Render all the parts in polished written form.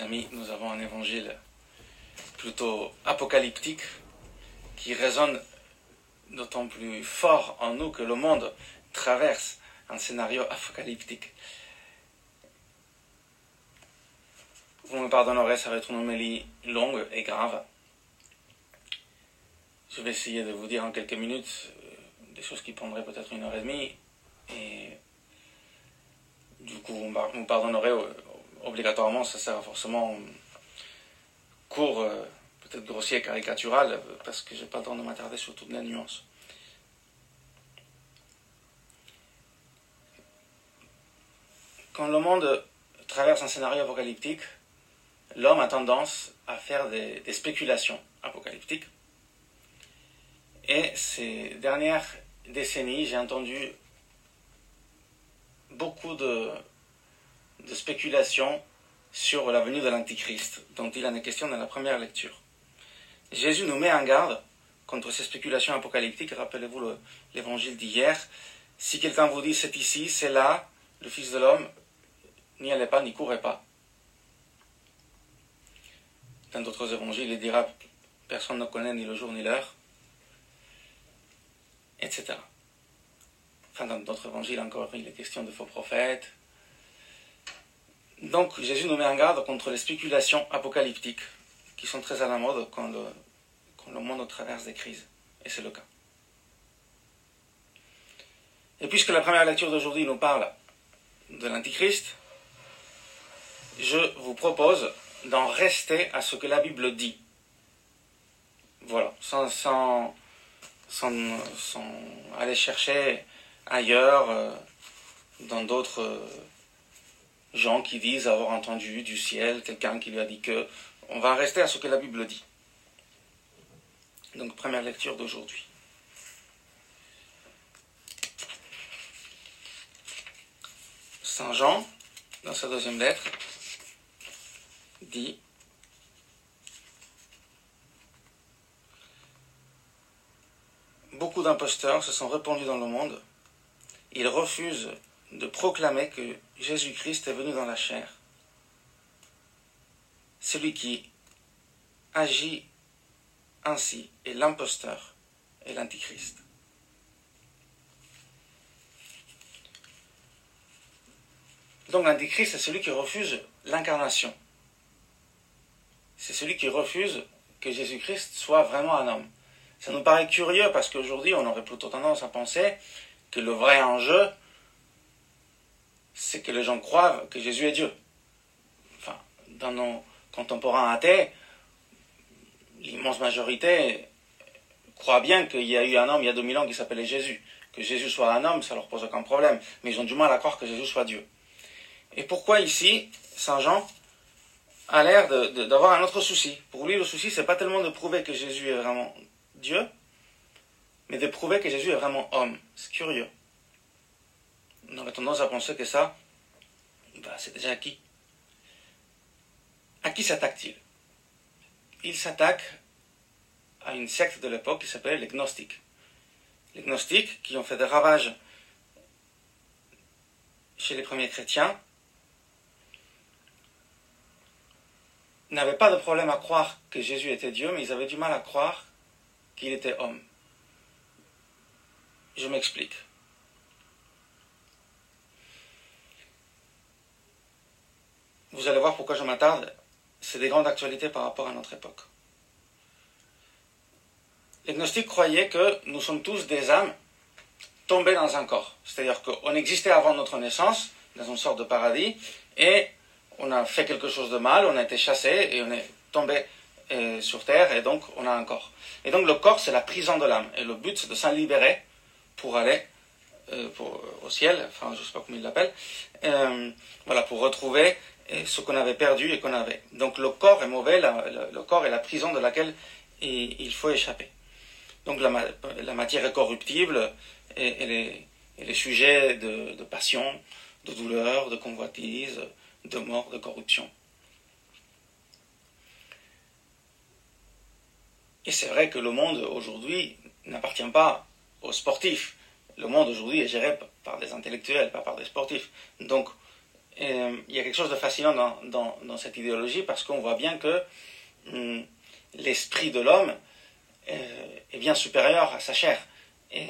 mes amis, nous avons un évangile plutôt apocalyptique qui résonne d'autant plus fort en nous que le monde traverse un scénario apocalyptique. Vous me pardonnerez, ça va être une homélie longue et grave. Je vais essayer de vous dire en quelques minutes des choses qui prendraient peut-être 1h30 et du coup vous me pardonnerez obligatoirement, ça sera forcément court, peut-être grossier, caricatural, parce que j'ai pas le temps de m'attarder sur toutes les nuances. Quand le monde traverse un scénario apocalyptique, l'homme a tendance à faire des spéculations apocalyptiques. Et ces dernières décennies, j'ai entendu beaucoup de spéculations sur la venue de l'Antichrist, dont il en est question dans la première lecture. Jésus nous met en garde contre ces spéculations apocalyptiques. Rappelez-vous l'évangile d'hier. Si quelqu'un vous dit c'est ici, c'est là, le Fils de l'homme, n'y allez pas, n'y courez pas. Dans d'autres évangiles, il dira personne ne connaît ni le jour ni l'heure, etc. Enfin, dans d'autres évangiles encore, il est question de faux prophètes. Donc, Jésus nous met en garde contre les spéculations apocalyptiques qui sont très à la mode quand le monde traverse des crises. Et c'est le cas. Et puisque la première lecture d'aujourd'hui nous parle de l'Antichrist, je vous propose d'en rester à ce que la Bible dit. Voilà, sans aller chercher ailleurs, dans d'autres gens qui disent avoir entendu du ciel, quelqu'un qui lui a dit que. On va en rester à ce que la Bible dit. Donc, première lecture d'aujourd'hui. Saint Jean, dans sa deuxième lettre, dit: beaucoup d'imposteurs se sont répandus dans le monde. Ils refusent de proclamer que Jésus-Christ est venu dans la chair. Celui qui agit ainsi est l'imposteur et l'antichrist. Donc l'antichrist, c'est celui qui refuse l'incarnation. C'est celui qui refuse que Jésus-Christ soit vraiment un homme. Ça nous paraît curieux parce qu'aujourd'hui, on aurait plutôt tendance à penser que le vrai enjeu, c'est que les gens croient que Jésus est Dieu. Enfin, dans nos contemporains athées, l'immense majorité croit bien qu'il y a eu un homme il y a 2000 ans qui s'appelait Jésus. Que Jésus soit un homme, ça leur pose aucun problème. Mais ils ont du mal à croire que Jésus soit Dieu. Et pourquoi ici, Saint Jean a l'air d'avoir un autre souci? Pour lui, le souci, c'est pas tellement de prouver que Jésus est vraiment Dieu, mais de prouver que Jésus est vraiment homme. C'est curieux. On aurait tendance à penser que ça, c'est déjà acquis. À qui s'attaque-t-il? Il s'attaque à une secte de l'époque qui s'appelait les Gnostiques. Les Gnostiques, qui ont fait des ravages chez les premiers chrétiens, n'avaient pas de problème à croire que Jésus était Dieu, mais ils avaient du mal à croire qu'il était homme. Je m'explique. Vous allez voir pourquoi je m'attarde. C'est des grandes actualités par rapport à notre époque. Les gnostiques croyaient que nous sommes tous des âmes tombées dans un corps. C'est-à-dire qu'on existait avant notre naissance, dans une sorte de paradis, et on a fait quelque chose de mal, on a été chassé, et on est tombé sur terre, et donc on a un corps. Et donc le corps, c'est la prison de l'âme. Et le but, c'est de s'en libérer pour aller au ciel, enfin je ne sais pas comment ils l'appellent, voilà, pour retrouver ce qu'on avait perdu et qu'on avait. Donc le corps est mauvais, le corps est la prison de laquelle il faut échapper. Donc la matière est corruptible et les sujets de passion, de douleur, de convoitise, de mort, de corruption. Et c'est vrai que le monde aujourd'hui n'appartient pas aux sportifs. Le monde aujourd'hui est géré par des intellectuels, pas par des sportifs. Donc il y a quelque chose de fascinant dans cette idéologie parce qu'on voit bien que l'esprit de l'homme est bien supérieur à sa chair. Et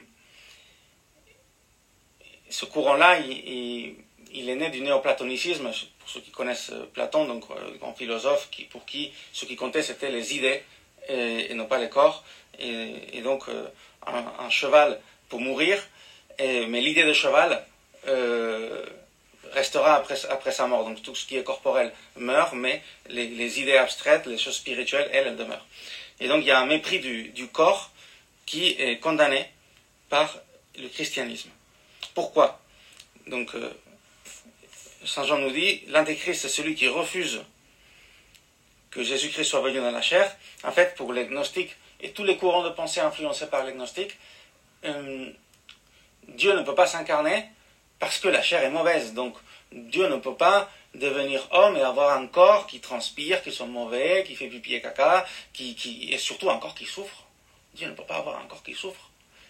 ce courant-là, il est né du néoplatonisme, pour ceux qui connaissent Platon, donc grand philosophe, pour qui ce qui comptait c'était les idées et non pas les corps. Et donc un cheval pour mourir, mais l'idée de cheval restera après sa mort. Donc tout ce qui est corporel meurt, mais les idées abstraites, les choses spirituelles, elles demeurent. Et donc il y a un mépris du corps qui est condamné par le christianisme. Pourquoi? Donc Saint Jean nous dit, l'antéchrist c'est celui qui refuse que Jésus-Christ soit venu dans la chair. En fait, pour les gnostiques et tous les courants de pensée influencés par les gnostiques, Dieu ne peut pas s'incarner parce que la chair est mauvaise. Donc Dieu ne peut pas devenir homme et avoir un corps qui transpire, qui soit mauvais, qui fait pipi et caca, et surtout un corps qui souffre. Dieu ne peut pas avoir un corps qui souffre.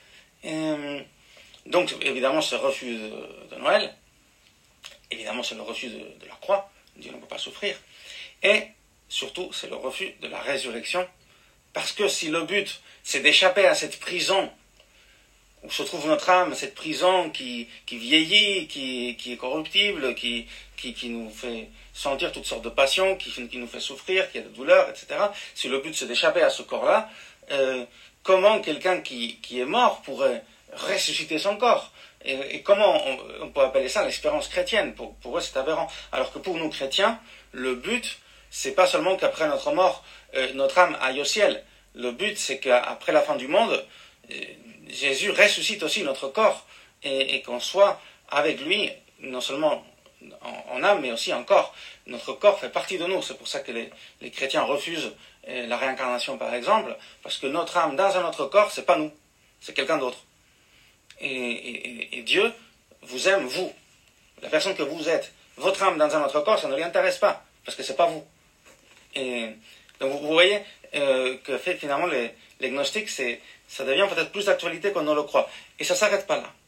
Donc évidemment ce refus de Noël, évidemment c'est le refus de la croix, Dieu ne peut pas souffrir, et surtout c'est le refus de la résurrection, parce que si le but c'est d'échapper à cette prison où se trouve notre âme, cette prison qui vieillit, qui est corruptible, qui nous fait sentir toutes sortes de passions, qui nous fait souffrir, qui a de douleurs, etc. Si le but c'est d'échapper à ce corps-là, comment quelqu'un qui est mort pourrait ressusciter son corps? Et comment on peut appeler ça l'espérance chrétienne? Pour eux c'est aberrant. Alors que pour nous chrétiens, le but c'est pas seulement qu'après notre mort, notre âme aille au ciel. Le but c'est qu'après la fin du monde, Jésus ressuscite aussi notre corps et qu'on soit avec lui, non seulement en âme, mais aussi en corps. Notre corps fait partie de nous. C'est pour ça que les chrétiens refusent la réincarnation, par exemple, parce que notre âme dans un autre corps, c'est pas nous, c'est quelqu'un d'autre. Et Dieu vous aime, vous, la personne que vous êtes. Votre âme dans un autre corps, ça ne lui intéresse pas, parce que c'est pas vous. Et donc vous voyez que finalement les gnostiques, ça devient peut-être plus d'actualité qu'on ne le croit. Et ça ne s'arrête pas là.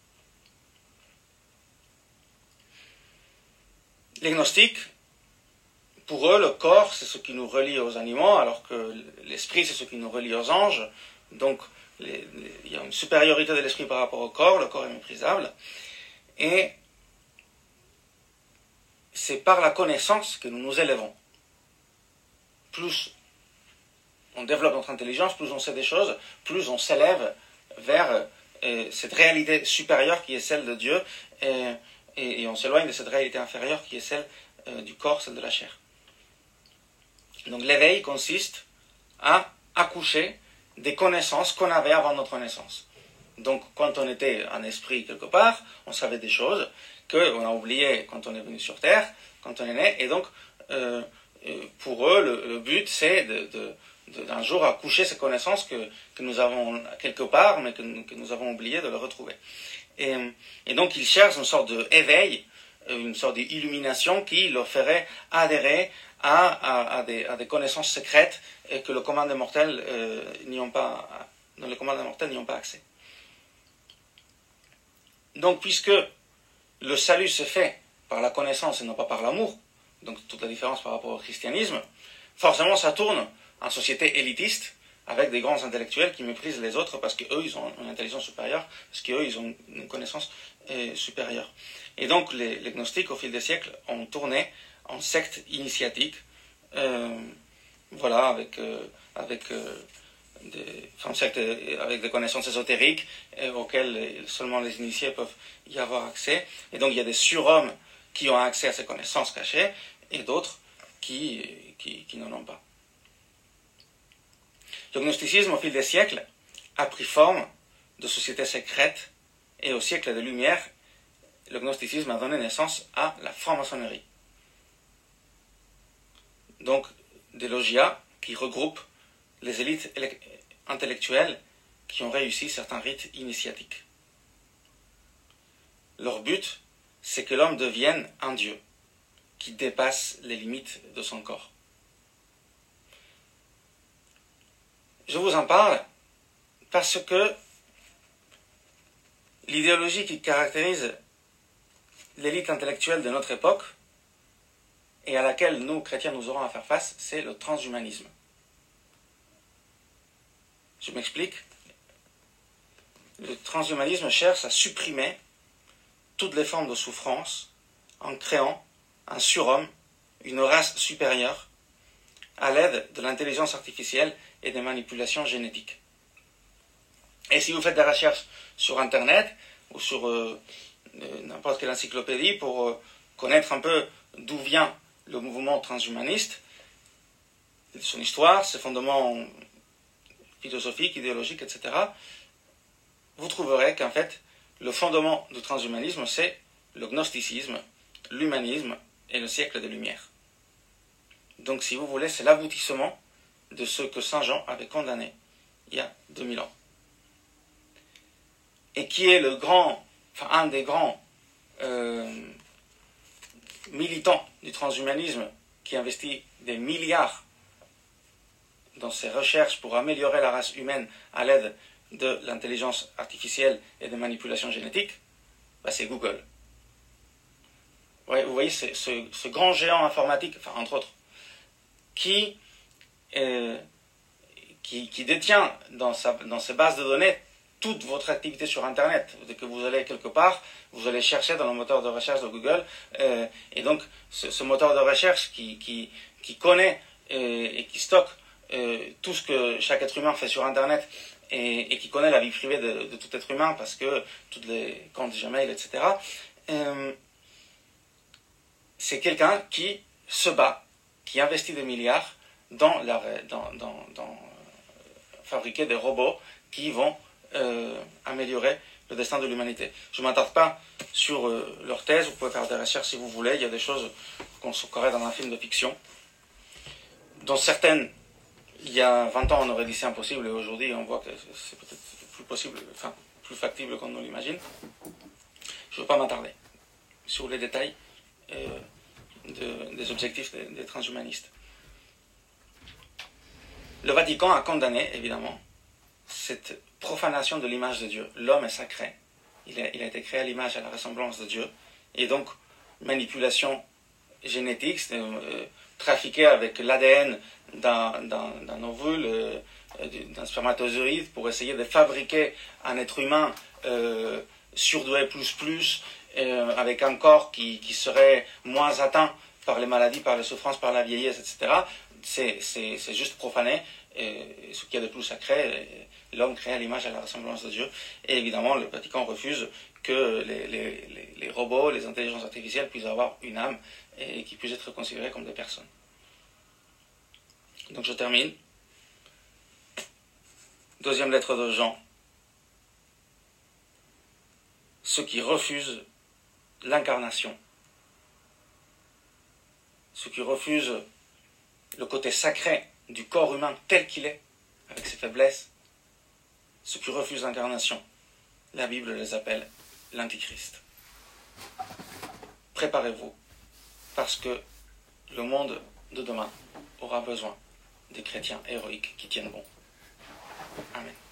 Les gnostiques, pour eux, le corps, c'est ce qui nous relie aux animaux, alors que l'esprit, c'est ce qui nous relie aux anges. Donc, il y a une supériorité de l'esprit par rapport au corps, le corps est méprisable. Et c'est par la connaissance que nous nous élevons. Plus on développe notre intelligence, plus on sait des choses, plus on s'élève vers cette réalité supérieure qui est celle de Dieu, et on s'éloigne de cette réalité inférieure qui est celle du corps, celle de la chair. Donc l'éveil consiste à accoucher des connaissances qu'on avait avant notre naissance. Donc quand on était un esprit quelque part, on savait des choses qu'on a oubliées quand on est venu sur Terre, quand on est né, et donc pour eux le but c'est d'un jour accoucher ces connaissances que nous avons quelque part, mais que nous avons oublié de le retrouver. Et donc ils cherchent une sorte d'éveil, une sorte d'illumination qui leur ferait adhérer à des connaissances secrètes et que le commun des mortels dans le commun des mortels n'y ont pas accès. Donc puisque le salut se fait par la connaissance et non pas par l'amour, donc toute la différence par rapport au christianisme, forcément ça tourne en société élitiste, avec des grands intellectuels qui méprisent les autres parce qu'eux, ils ont une intelligence supérieure, parce qu'eux, ils ont une connaissance supérieure. Et donc, les gnostiques, au fil des siècles, ont tourné en secte initiatique, voilà, avec des connaissances ésotériques auxquelles seulement les initiés peuvent y avoir accès. Et donc, il y a des surhommes qui ont accès à ces connaissances cachées, et d'autres qui n'en ont pas. Le gnosticisme, au fil des siècles, a pris forme de sociétés secrètes, et au siècle des Lumières, le gnosticisme a donné naissance à la franc-maçonnerie. Donc, des logias qui regroupent les élites intellectuelles qui ont réussi certains rites initiatiques. Leur but, c'est que l'homme devienne un dieu, qui dépasse les limites de son corps. Je vous en parle parce que l'idéologie qui caractérise l'élite intellectuelle de notre époque, et à laquelle nous, chrétiens, nous aurons à faire face, c'est le transhumanisme. Je m'explique. Le transhumanisme cherche à supprimer toutes les formes de souffrance en créant un surhomme, une race supérieure, à l'aide de l'intelligence artificielle et des manipulations génétiques. Et si vous faites des recherches sur Internet ou sur n'importe quelle encyclopédie pour connaître un peu d'où vient le mouvement transhumaniste, son histoire, ses fondements philosophiques, idéologiques, etc., vous trouverez qu'en fait, le fondement du transhumanisme, c'est le gnosticisme, l'humanisme et le siècle des Lumières. Donc, si vous voulez, c'est l'aboutissement de ce que Saint Jean avait condamné il y a 2000 ans. Et qui est un des grands militants du transhumanisme qui investit des milliards dans ses recherches pour améliorer la race humaine à l'aide de l'intelligence artificielle et des manipulations génétiques, c'est Google. Ouais, vous voyez, ce grand géant informatique, entre autres, qui détient dans ses bases de données toute votre activité sur Internet. Dès que vous allez quelque part, vous allez chercher dans le moteur de recherche de Google, et donc ce moteur de recherche qui connaît et qui stocke tout ce que chaque être humain fait sur Internet, et qui connaît la vie privée de tout être humain, parce que tous les comptes Gmail, etc., c'est quelqu'un qui se bat, qui investit des milliards dans fabriquer des robots qui vont améliorer le destin de l'humanité. Je ne m'attarde pas sur leur thèse, vous pouvez faire des recherches si vous voulez, il y a des choses qu'on se croirait dans un film de fiction, dont certaines, il y a 20 ans, on aurait dit c'est impossible, et aujourd'hui, on voit que c'est peut-être plus possible, plus factible qu'on nous l'imagine. Je ne veux pas m'attarder sur les détails des objectifs des transhumanistes. Le Vatican a condamné, évidemment, cette profanation de l'image de Dieu. L'homme est sacré. Il a été créé à l'image et à la ressemblance de Dieu. Et donc, manipulation génétique, trafiquer avec l'ADN d'un ovule, d'un spermatozoïde, pour essayer de fabriquer un être humain surdoué plus, avec un corps qui serait moins atteint par les maladies, par les souffrances, par la vieillesse, etc. C'est juste profaner ce qu'il y a de plus sacré, l'homme créé à l'image et à la ressemblance de Dieu. Et évidemment, le Vatican refuse que les robots, les intelligences artificielles puissent avoir une âme et qu'ils puissent être considérés comme des personnes. Donc je termine. Deuxième lettre de Jean. Ceux qui refusent l'incarnation, ceux qui refusent le côté sacré du corps humain tel qu'il est, avec ses faiblesses, ceux qui refusent l'incarnation, la Bible les appelle l'Antichrist. Préparez-vous, parce que le monde de demain aura besoin des chrétiens héroïques qui tiennent bon. Amen.